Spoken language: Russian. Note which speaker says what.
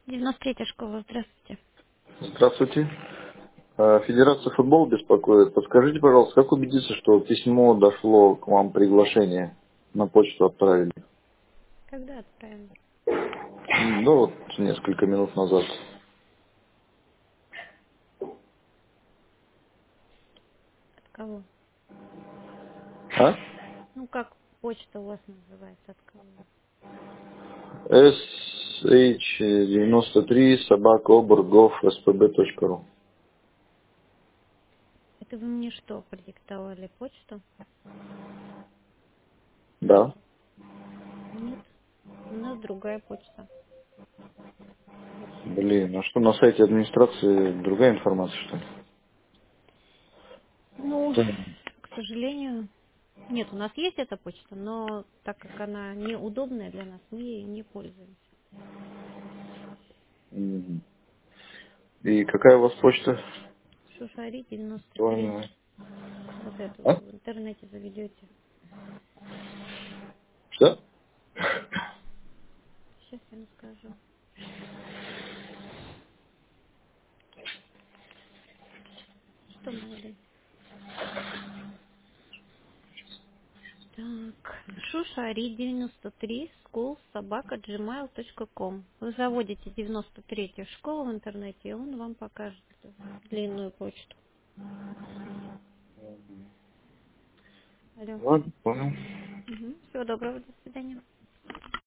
Speaker 1: 93-я школа, здравствуйте.
Speaker 2: Здравствуйте. Федерация футбола беспокоит. Подскажите, пожалуйста, как убедиться, что письмо дошло к вам, приглашение на почту отправили?
Speaker 1: Когда отправим?
Speaker 2: Ну, вот несколько минут назад.
Speaker 1: От кого?
Speaker 2: А?
Speaker 1: Ну, как почта у вас называется? От кого?
Speaker 2: sh93 собака.обургов.спб.ру.
Speaker 1: Это вы мне что, продиктовали почту?
Speaker 2: Да.
Speaker 1: Нет, у нас другая почта.
Speaker 2: Блин, а что на сайте администрации другая информация, что ли?
Speaker 1: Ну,
Speaker 2: Понял.
Speaker 1: к сожалению, нет, у нас есть эта почта, но так как она неудобная для нас, мы ей не пользуемся.
Speaker 2: Мгм. И какая у вас почта?
Speaker 1: Шушари 93.
Speaker 2: Актуальная.
Speaker 1: Вот эту
Speaker 2: А?
Speaker 1: в интернете заведете.
Speaker 2: Что?
Speaker 1: Сейчас я вам скажу. Что, молодой? Так, Шушари 93 school собака gmail.com. Вы заводите 93-ю школу в интернете, и он вам покажет длинную почту. Алло.
Speaker 2: Ладно, понял.
Speaker 1: Всего доброго, до свидания.